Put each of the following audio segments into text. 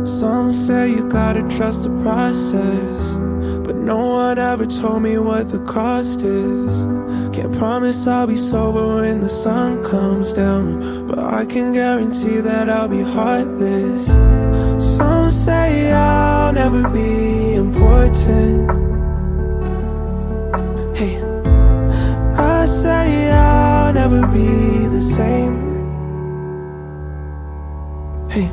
Some say you gotta trust the process, but no one ever told me what the cost is. Can't promise I'll be sober when the sun comes down, but I can guarantee that I'll be heartless. Some say I'll never be important. Hey, I say I'll never be the same. Hey,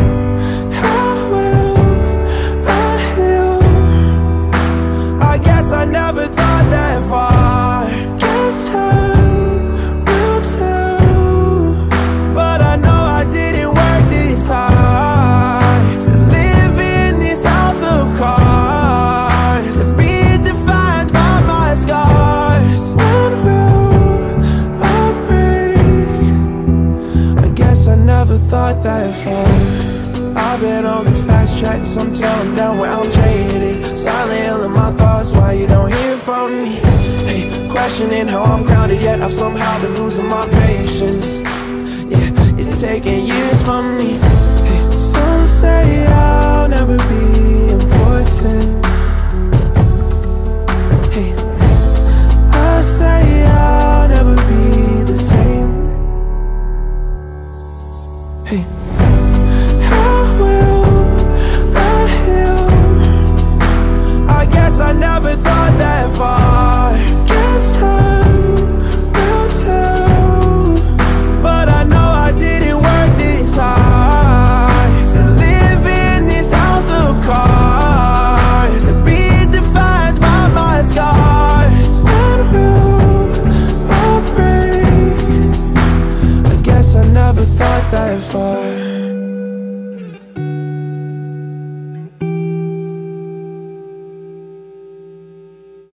I never thought that far. Guess time will tell, but I know I didn't work this hard to live in this house of cards, to be defined by my scars. When will I break? I guess I never thought that far. I've been on the fast track, so I'm telling down where I'm jaded. Silent in my thoughts, why you don't hear from me? Hey, questioning how I'm grounded, yet I've somehow been losing my patience. Yeah, it's taking years from me. Hey, some say I'll never be important. Hey, I say I'll never be the same. Hey, I never thought that far. Guess time will tell, but I know I didn't work this hard to live in this house of cards, to be defined by my scars. When will I break? I guess I never thought that far.